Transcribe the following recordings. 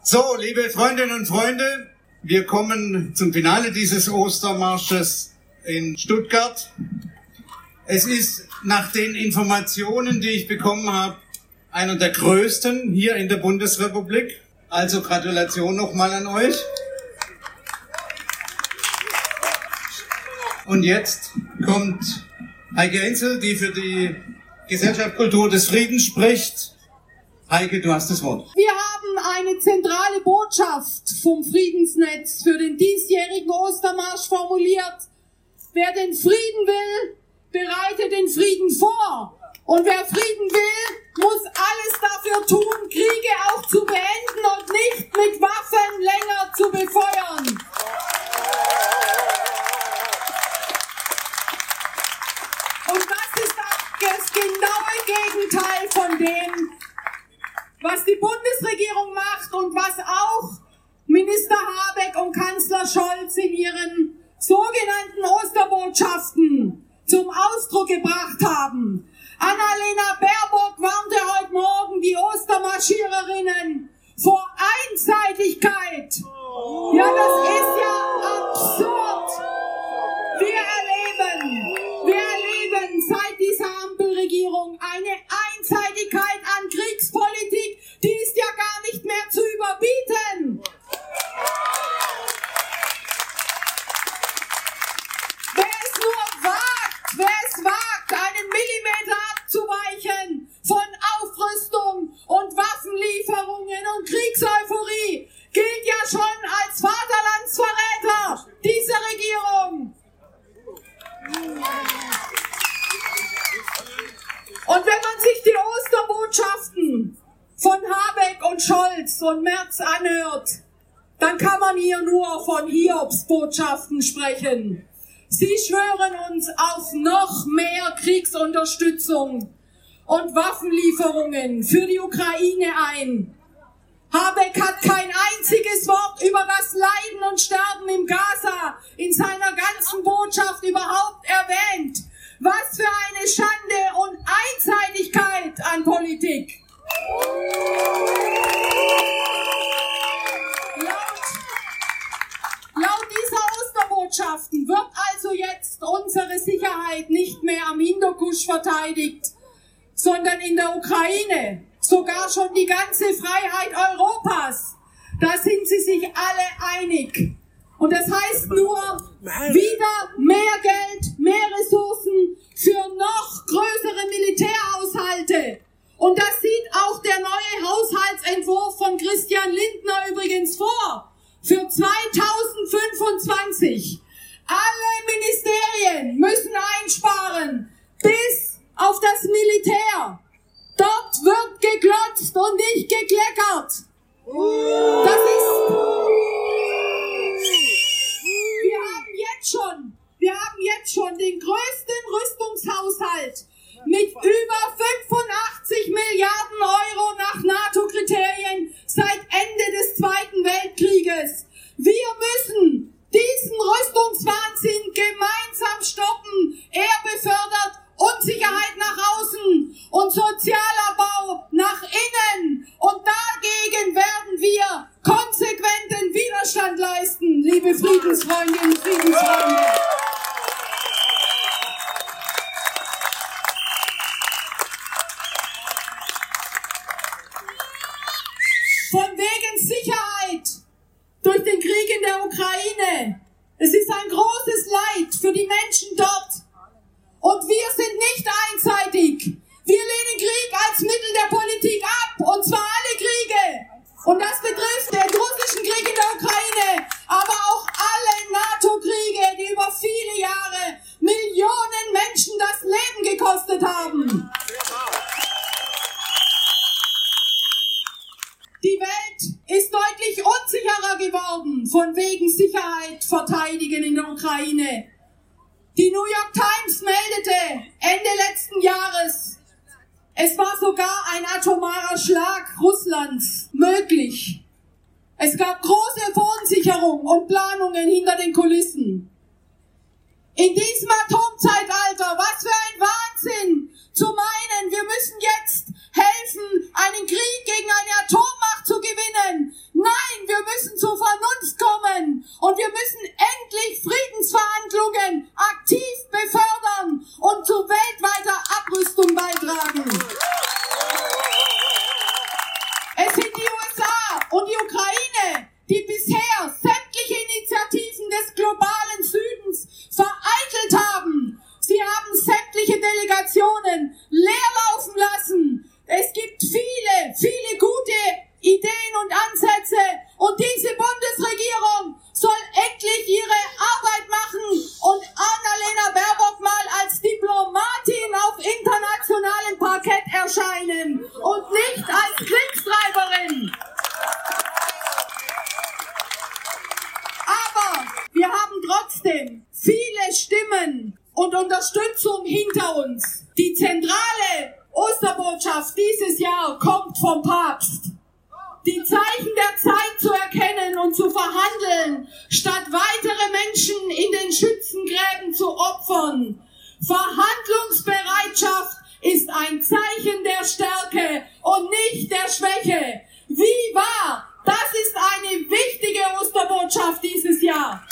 So, liebe Freundinnen und Freunde, wir kommen zum Finale dieses Ostermarsches in Stuttgart. Es ist nach den Informationen, die ich bekommen habe, einer der größten hier in der Bundesrepublik. Also Gratulation nochmal an euch. Und jetzt kommt Heike Enzel, die für die Gesellschaft Kultur des Friedens spricht. Heike, du hast das Wort. Wir haben eine zentrale Botschaft vom Friedensnetz für den diesjährigen Ostermarsch formuliert. Wer den Frieden will, bereitet den Frieden vor. Und wer Frieden will, muss alles dafür tun, Kriege auch zu beenden und nicht mit Waffen länger zu befeuern. Und das ist das genaue Gegenteil von dem, was die Bundesregierung macht und was auch Minister Habeck und Kanzler Scholz in ihren sogenannten Osterbotschaften zum Ausdruck gebracht haben. Annalena Baerbock warnte heute Morgen die Ostermarschiererinnen vor Einseitigkeit. Ja, das ist ja absurd. Wir erleben seit dieser Ampelregierung eine Einseitigkeit an Kriegspolitik, die ist ja gar nicht mehr zu überbieten. Wer es wagt, einen Millimeter abzuweichen von Aufrüstung und Waffenlieferungen und Kriegseuphorie, gilt ja schon als Vaterlandsverräter dieser Regierung. Und wenn man sich die Osterbotschaften von Habeck und Scholz und Merz anhört, dann kann man hier nur von Hiobsbotschaften sprechen. Sie schwören uns auf noch mehr Kriegsunterstützung und Waffenlieferungen für die Ukraine ein. Habeck hat kein einziges Wort über das Leiden und Sterben im Gaza in seiner ganzen Botschaft überhaupt erwähnt. Was für eine Schande und Einseitigkeit an Politik. Laut dieser Osterbotschaften wird also jetzt unsere Sicherheit nicht mehr am Hindukusch verteidigt, sondern in der Ukraine. Sogar schon die ganze Freiheit Europas. Da sind sie sich alle einig. Und das heißt nur, wieder mehr Geld, mehr Ressourcen für noch größere Militärhaushalte. Und das sieht auch der neue Haushaltsentwurf von Christian Lindner übrigens vor. Für 2025. Alle Ministerien müssen einsparen, bis auf das Militär. Dort wird geglotzt und nicht gekleckert. Wir haben jetzt schon den größten Rüstungshaushalt mit über 85 Milliarden Euro nach NATO-Kriterien seit Ende des Zweiten Weltkrieges. Wir müssen diesen Rüstungswahnsinn gemeinsam stoppen. Er befördert Unsicherheit nach außen und Sozialabbau nach innen. Und dagegen werden wir konsequenten Widerstand leisten, liebe Friedensfreundinnen und Friedensfreunde. Von wegen Sicherheit durch den Krieg in der Ukraine. Es ist ein großes Leid für die Menschen dort. Und wir sind nicht einseitig. Wir lehnen Krieg als Mittel der Politik ab. Und zwar alle Kriege. Und das betrifft den russischen Krieg in der Ukraine, aber auch alle NATO-Kriege, die über viele Jahre Millionen Menschen das Leben gekostet haben. Die Welt ist deutlich unsicherer geworden, von wegen Sicherheit verteidigen in der Ukraine. Die New York Times meldete Ende letzten Jahres, es war sogar ein atomarer Schlag Russlands möglich. Es gab große Verunsicherung und Planungen hinter den Kulissen. In diesem Atomzeitalter, was für ein Wahnsinn, zu meinen, wir müssen jetzt helfen, einen Krieg gegen eine Atommacht zu gewinnen. Nein! Und die Ukraine, die bisher sämtliche Initiativen des globalen Südens vereitelt haben. Sie haben sämtliche Delegationen leer laufen lassen. Es gibt viele, viele gute Ideen und Ansätze. Und diese Bundesregierung soll endlich ihre Arbeit machen und Annalena Baerbock mal als Diplomatin auf internationalem Parkett erscheinen und nicht als Kriegstreiberin. Aber wir haben trotzdem viele Stimmen und Unterstützung hinter uns. Die zentrale Osterbotschaft dieses Jahr kommt vom Papst. Die Zeichen der Zeit zu erkennen und zu verhandeln, statt weitere Menschen in den Schützengräben zu opfern. Verhandlungsbereitschaft ist ein Zeichen der Stärke und nicht der Schwäche. Wie wahr? Das ist eine wichtige Osterbotschaft dieses Jahr.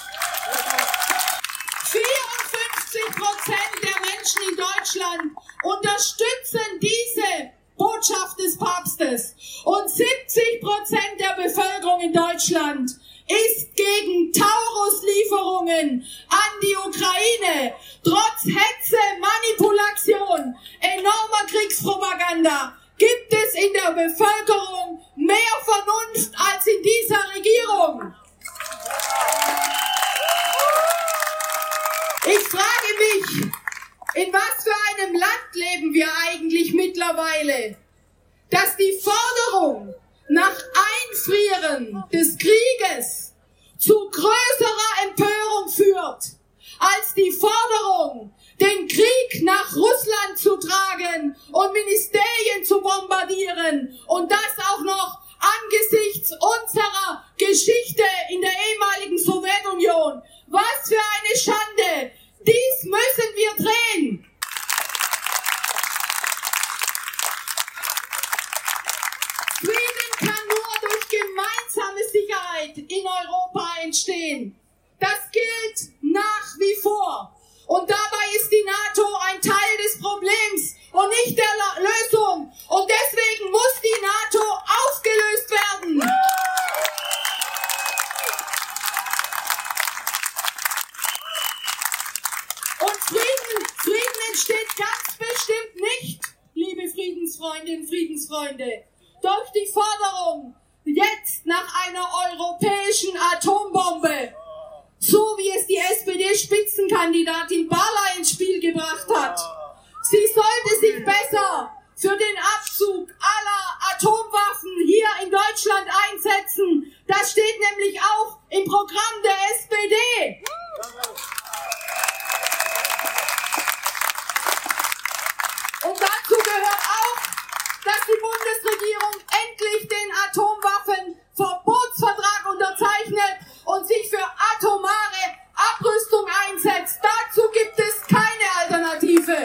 54% der Menschen in Deutschland unterstützen diese Botschaft des Papstes und 70% der Bevölkerung in Deutschland ist gegen Taurus-Lieferungen an die Ukraine. Trotz Hetze, Manipulation, enormer Kriegspropaganda gibt es in der Bevölkerung mehr Vernunft als in dieser Regierung. Ich frage mich, in was für einem Land leben wir eigentlich mittlerweile, dass die Forderung nach Einfrieren des Krieges zu größerer Empörung führt, als die Forderung, den Krieg nach Russland zu tragen und Ministerien zu bombardieren und das auch noch angesichts unserer Geschichte in der ehemaligen Sowjetunion. Was für eine Schande! Dies müssen wir drehen! Frieden kann nur durch gemeinsame Sicherheit in Europa entstehen. Das gilt nach wie vor. Und dabei ist die NATO ein Teil des Problems und nicht der Lösung. Und deswegen muss die NATO aufgelöst werden. Und Frieden entsteht ganz bestimmt nicht, liebe Friedensfreundinnen und Friedensfreunde, durch die Forderung jetzt nach einer europäischen Atombombe, so wie es die SPD-Spitzenkandidatin Barley ins Spiel gebracht hat. Sie sollte sich besser für den Abzug aller Atomwaffen hier in Deutschland einsetzen. Das steht nämlich auch im Programm der SPD. Und dazu gehört auch, dass die Bundesregierung endlich den Atomwaffenverbotsvertrag unterzeichnet und sich für atomare Abrüstung einsetzt. Dazu gibt es keine Alternative.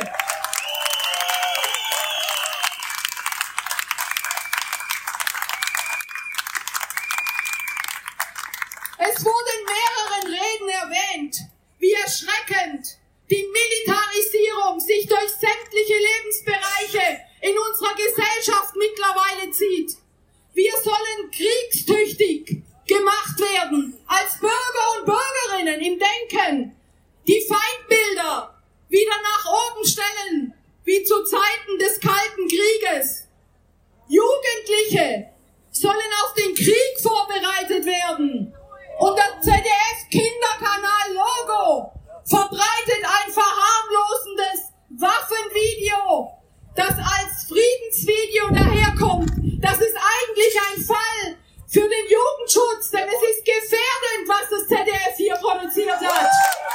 Es wurde in mehreren Reden erwähnt, wie erschreckend die Militarisierung sich durch sämtliche Lebensbereiche in unserer Gesellschaft mittlerweile zieht. Wir sollen kriegstüchtig gemacht werden als Bürger und Bürgerinnen im Denken. Die Feindbilder wieder nach oben stellen, wie zu Zeiten des Kalten Krieges. Jugendliche sollen auf den Krieg vorbereitet werden. Und das ZDF-Kinderkanal-Logo verbreitet ein verharmlosendes Waffenvideo, das als Friedensvideo daherkommt. Das ist eigentlich ein Fall für den Jugendschutz, denn es ist gefährdend, was das ZDF hier produziert hat.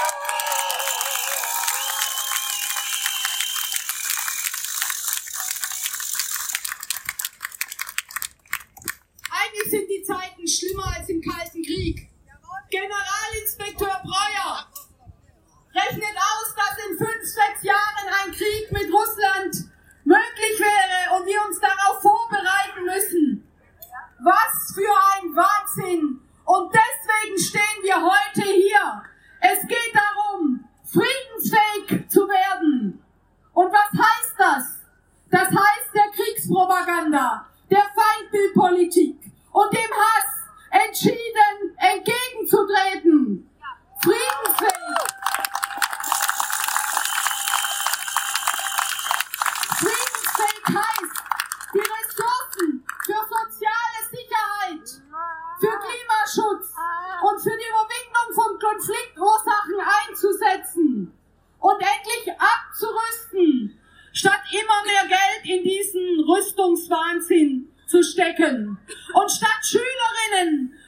Eigentlich sind die Zeiten schlimmer als im Kalten Krieg. Generalinspekteur Breuer rechnet aus, dass in 5-6 Jahren ein Krieg mit Russland möglich wäre und wir uns darauf vorbereiten müssen. Was für ein Wahnsinn! Und deswegen stehen wir heute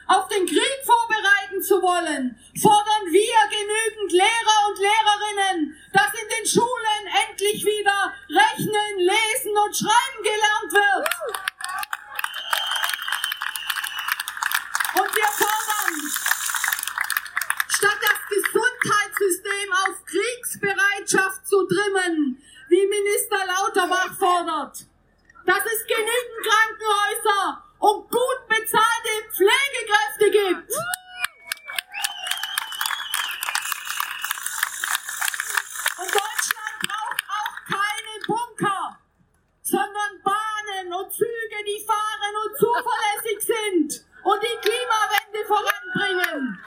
auf den Krieg vorbereiten zu wollen, fordern wir genügend Lehrer und Lehrerinnen, dass in den Schulen endlich wieder Rechnen, Lesen und Schreiben gelernt wird. Und wir fordern, statt das Gesundheitssystem auf Kriegsbereitschaft zu trimmen, wie Minister Lauterbach fordert, dass es genügend Krankenhäuser und gut bezahlte Pflegekräfte gibt. Und Deutschland braucht auch keine Bunker, sondern Bahnen und Züge, die fahren und zuverlässig sind und die Klimawende voranbringen.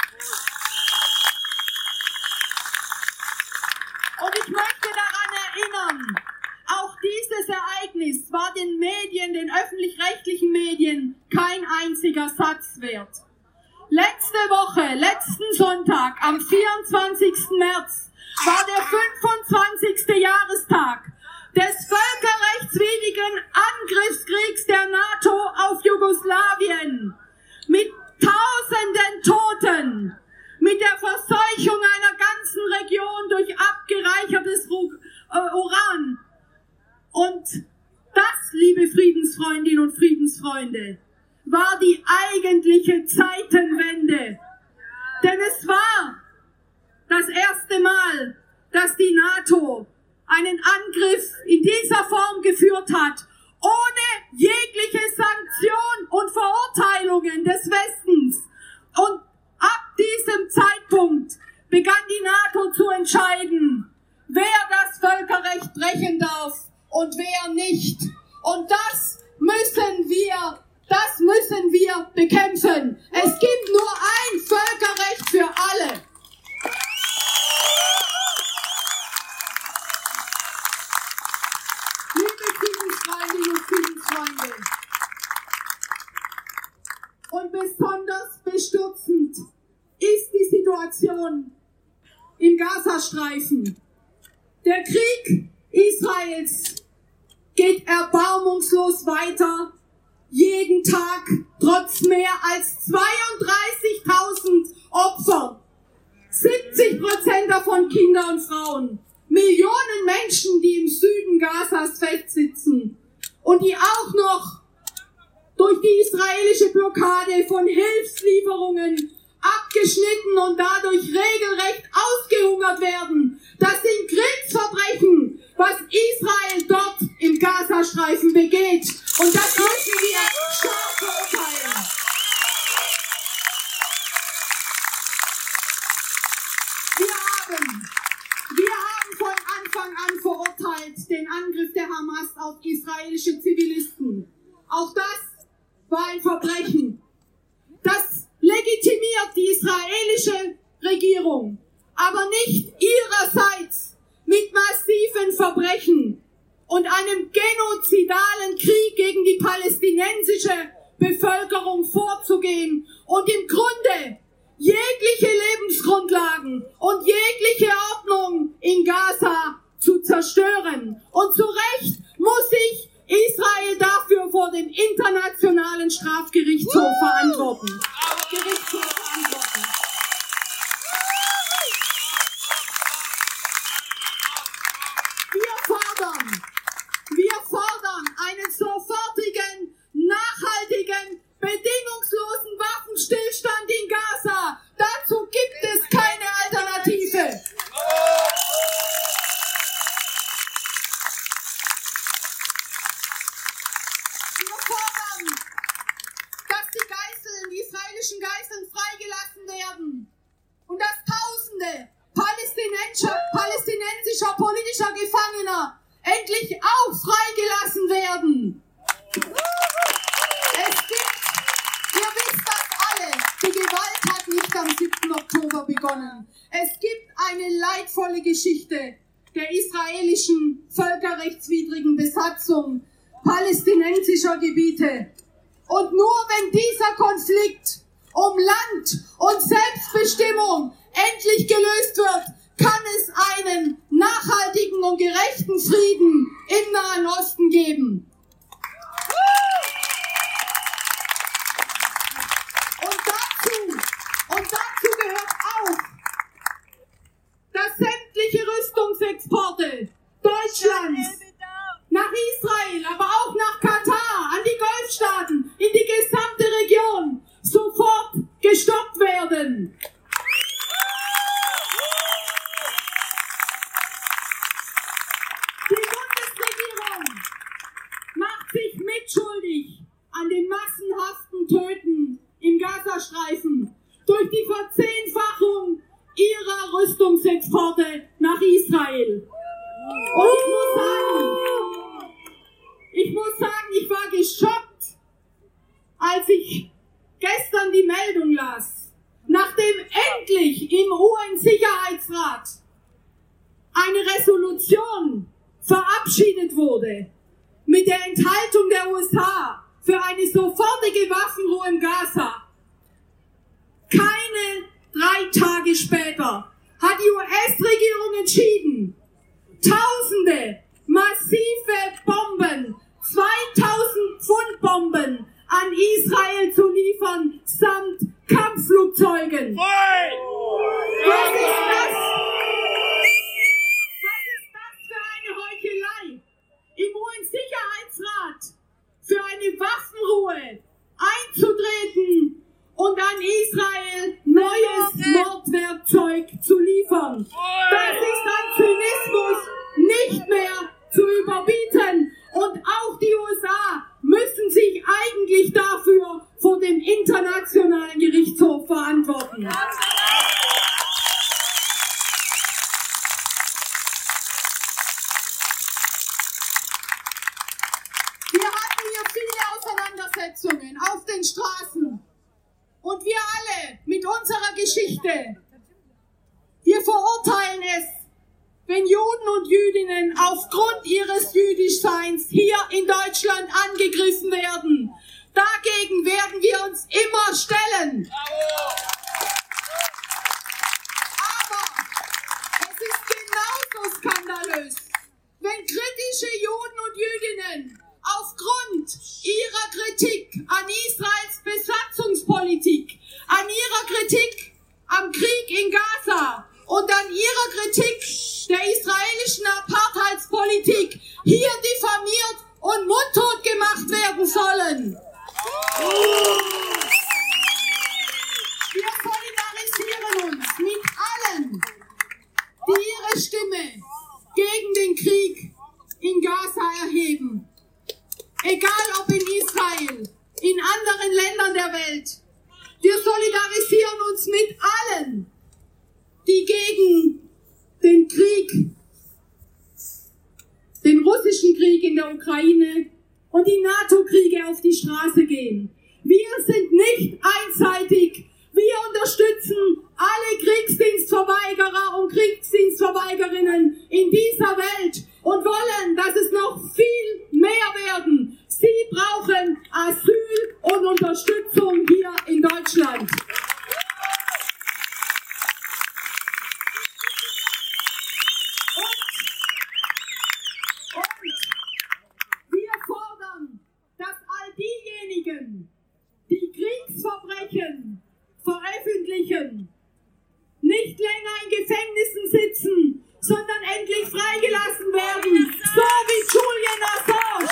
Und ich möchte daran erinnern, auch dieses Ereignis war den Medien, den öffentlich-rechtlichen Medien, kein einziger Satz wert. Letzte Woche, letzten Sonntag, am 24. März, war der 25. Jahrestag des völkerrechtswidrigen Angriffskriegs der NATO auf Jugoslawien. Mit tausenden Toten, mit der Verseuchung einer ganzen Region durch abgereichertes Uran. Und das, liebe Friedensfreundinnen und Friedensfreunde, war die eigentliche Zeitenwende. Denn es war das erste Mal, dass die NATO einen Angriff in dieser Form geführt hat, ohne jegliche Sanktion und Verurteilungen des Westens. Und ab diesem Zeitpunkt begann die NATO zu entscheiden, wer das Völkerrecht brechen darf und wer nicht. Und das müssen wir bekämpfen. Es gibt nur ein Völkerrecht für alle. Liebe Friedensfreundinnen und Friedensfreunde, und besonders bestürzend ist die Situation im Gazastreifen. Der Krieg Israels geht erbarmungslos weiter, jeden Tag trotz mehr als 32.000 Opfern. 70% davon Kinder und Frauen. Millionen Menschen, die im Süden Gazas festsitzen und die auch noch durch die israelische Blockade von Hilfslieferungen abgeschnitten und dadurch regelrecht ausgehungert werden. Das sind Kriegsverbrechen, was Israel dort im Gazastreifen begeht. Und das müssen wir scharf verurteilen. Wir haben von Anfang an verurteilt den Angriff der Hamas auf israelische Zivilisten. Auch das war ein Verbrechen. Das legitimiert die israelische Regierung, aber nicht ihrerseits mit massiven Verbrechen und einem genozidalen Krieg gegen die palästinensische Bevölkerung vorzugehen und im Grunde jegliche Lebensgrundlagen und jegliche Ordnung in Gaza zu zerstören. Und zu Recht muss sich Israel dafür vor dem Internationalen Strafgerichtshof verantworten. Wir fordern einen sofortigen, nachhaltigen, bedingungslosen Waffenstillstand in Gaza. Dazu gibt es keine Alternative. Wir fordern, dass die israelischen Geiseln freigelassen werden und dass Tausende palästinensischer politischer Gefangener endlich auch freigelassen werden. Ihr wisst das alle, die Gewalt hat nicht am 7. Oktober begonnen. Es gibt eine leidvolle Geschichte der israelischen völkerrechtswidrigen Besatzung palästinensischer Gebiete. Und nur wenn dieser Konflikt um Land und Selbstbestimmung endlich gelöst wird, kann es einen nachhaltigen und gerechten Frieden im Nahen Osten geben. Und gestoppt werden. Die Bundesregierung macht sich mitschuldig an den massenhaften Töten im Gazastreifen durch die Verzehnfachung ihrer Rüstungsexporte nach Israel. Und ich muss sagen, ich war geschockt, als ich gestern die Meldung las, nachdem endlich im UN-Sicherheitsrat eine Resolution verabschiedet wurde mit der Enthaltung der USA für eine sofortige Waffenruhe im Gaza. Keine 3 Tage später hat die US-Regierung entschieden, Tausende massive Bomben, 2000 Pfund Bomben an Israel zu liefern, samt Kampfflugzeugen. Was ist das? Was ist das für eine Heuchelei? Im UN-Sicherheitsrat für eine Waffenruhe einzutreten und an Israel neues Mordwerkzeug zu liefern. Das ist an Zynismus nicht mehr zu überbieten. Und auch die USA müssen sich eigentlich dafür vor dem Internationalen Gerichtshof verantworten. Wir hatten hier viele Auseinandersetzungen auf den Straßen. Und wir alle mit unserer Geschichte, wir verurteilen es, wenn Juden und Jüdinnen aufgrund ihres Jüdischseins hier in Deutschland angegriffen werden. Dagegen werden wir uns immer stellen. Aber es ist genauso skandalös, wenn kritische Juden und Jüdinnen aufgrund ihrer Kritik an Israels Besatzungspolitik, an ihrer Kritik am Krieg in Gaza und an ihrer Kritik der israelischen Apartheidspolitik hier diffamiert und mundtot gemacht werden sollen. Wir solidarisieren uns mit allen, die ihre Stimme gegen den Krieg in Gaza erheben. Egal ob in Israel, in anderen Ländern der Welt. Wir solidarisieren uns mit allen, die gegen den Krieg, den russischen Krieg in der Ukraine und die NATO-Kriege auf die Straße gehen. Wir sind nicht einseitig. Wir unterstützen alle Kriegsdienstverweigerer und Kriegsdienstverweigerinnen in dieser Welt und wollen, dass es noch viel mehr werden. Sie brauchen Asyl und Unterstützung hier in Deutschland. Und wir fordern, dass all diejenigen, die Kriegsverbrechen veröffentlichen, nicht länger in Gefängnissen sitzen, sondern endlich freigelassen werden, so wie Julian Assange.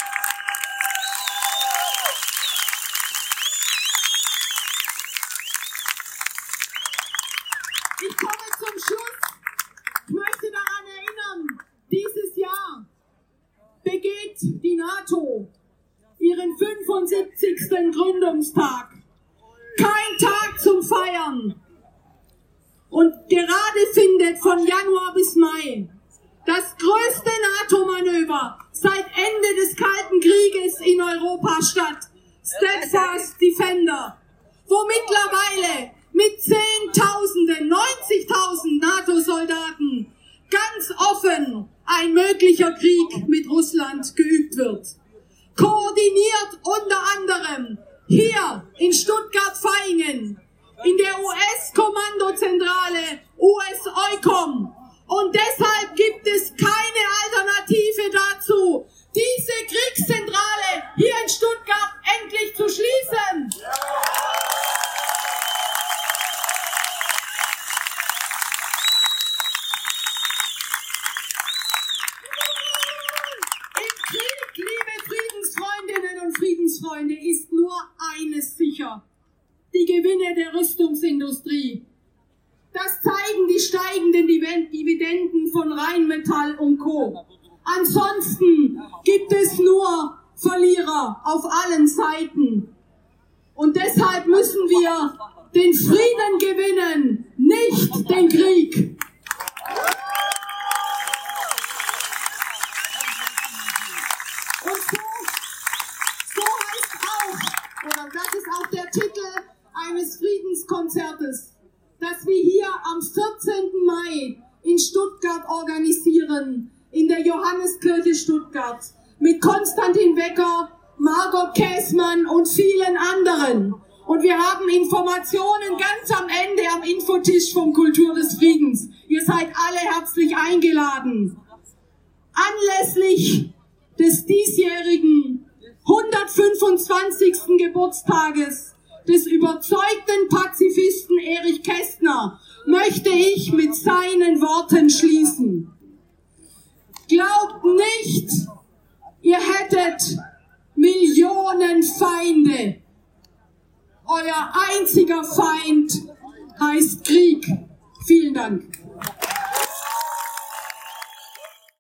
Ich komme zum Schluss. Ich möchte daran erinnern, dieses Jahr begeht die NATO ihren 75. Gründungstag. Kein Tag zum Feiern. Und gerade findet von Januar bis Mai das größte NATO-Manöver seit Ende des Kalten Krieges in Europa statt. Steadfast Defender, wo mittlerweile mit Zehntausenden, 90.000 NATO-Soldaten ganz offen ein möglicher Krieg mit Russland geübt wird. Koordiniert unter anderem hier in Stuttgart-Vaihingen, in der US-Kommandozentrale US-EUCOM. Und deshalb gibt es keine Alternative dazu, diese Kriegszentrale hier in Stuttgart endlich zu schließen. Im Krieg, liebe Friedensfreundinnen und Friedensfreunde, ist nur eines sicher: die Gewinne der Rüstungsindustrie. Das zeigen die steigenden Dividenden von Rheinmetall und Co. Ansonsten gibt es nur Verlierer auf allen Seiten. Und deshalb müssen wir den Frieden gewinnen, nicht den Krieg. Und so heißt auch, oder das ist auch der Titel eines Friedenskonzertes, das wir hier am 14. Mai in Stuttgart organisieren, in der Johanneskirche Stuttgart, mit Konstantin Wecker, Margot Käßmann und vielen anderen. Und wir haben Informationen ganz am Ende am Infotisch vom Kultur des Friedens. Ihr seid alle herzlich eingeladen. Anlässlich des diesjährigen 125. Geburtstages des überzeugten Pazifisten Erich Kästner möchte ich mit seinen Worten schließen. Glaubt nicht, ihr hättet Millionen Feinde. Euer einziger Feind heißt Krieg. Vielen Dank.